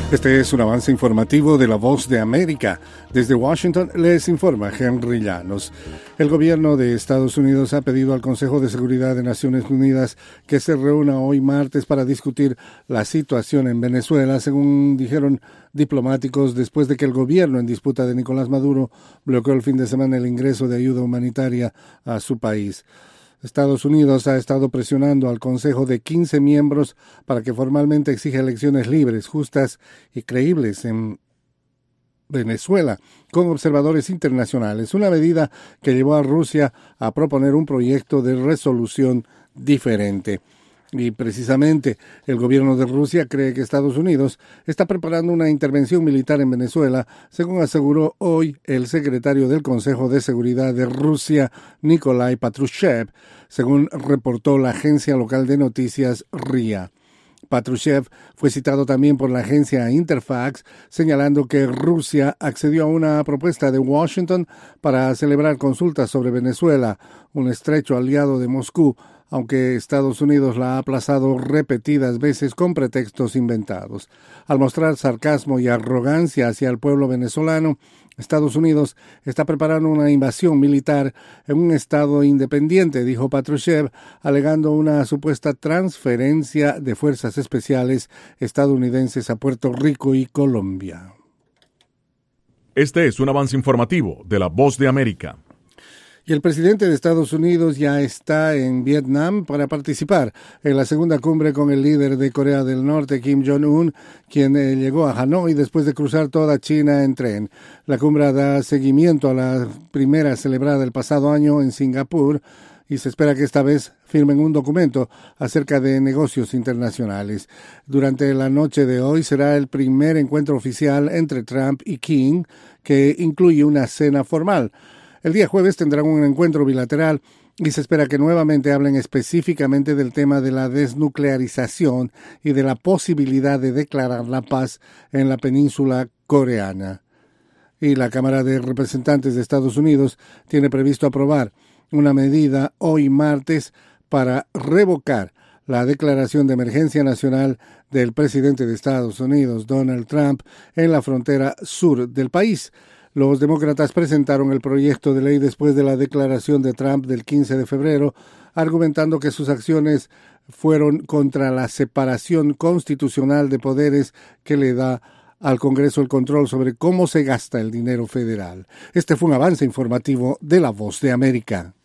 Este es un avance informativo de La Voz de América. Desde Washington les informa Henry Llanos. El gobierno de Estados Unidos ha pedido al Consejo de Seguridad de Naciones Unidas que se reúna hoy martes para discutir la situación en Venezuela, según dijeron diplomáticos, después de que el gobierno en disputa de Nicolás Maduro bloqueó el fin de semana el ingreso de ayuda humanitaria a su país. Estados Unidos ha estado presionando al Consejo de 15 miembros para que formalmente exija elecciones libres, justas y creíbles en Venezuela, con observadores internacionales, una medida que llevó a Rusia a proponer un proyecto de resolución diferente. Y precisamente el gobierno de Rusia cree que Estados Unidos está preparando una intervención militar en Venezuela, según aseguró hoy el secretario del Consejo de Seguridad de Rusia, Nikolai Patrushev, según reportó la agencia local de noticias RIA. Patrushev fue citado también por la agencia Interfax, señalando que Rusia accedió a una propuesta de Washington para celebrar consultas sobre Venezuela, un estrecho aliado de Moscú, aunque Estados Unidos la ha aplazado repetidas veces con pretextos inventados. Al mostrar sarcasmo y arrogancia hacia el pueblo venezolano, Estados Unidos está preparando una invasión militar en un estado independiente, dijo Patrushev, alegando una supuesta transferencia de fuerzas especiales estadounidenses a Puerto Rico y Colombia. Este es un avance informativo de La Voz de América. Y el presidente de Estados Unidos ya está en Vietnam para participar en la segunda cumbre con el líder de Corea del Norte, Kim Jong-un, quien llegó a Hanoi después de cruzar toda China en tren. La cumbre da seguimiento a la primera celebrada el pasado año en Singapur y se espera que esta vez firmen un documento acerca de negocios internacionales. Durante la noche de hoy será el primer encuentro oficial entre Trump y Kim, que incluye una cena formal. El día jueves tendrán un encuentro bilateral y se espera que nuevamente hablen específicamente del tema de la desnuclearización y de la posibilidad de declarar la paz en la península coreana. Y la Cámara de Representantes de Estados Unidos tiene previsto aprobar una medida hoy martes para revocar la declaración de emergencia nacional del presidente de Estados Unidos, Donald Trump, en la frontera sur del país. Los demócratas presentaron el proyecto de ley después de la declaración de Trump del 15 de febrero, argumentando que sus acciones fueron contra la separación constitucional de poderes que le da al Congreso el control sobre cómo se gasta el dinero federal. Este fue un avance informativo de La Voz de América.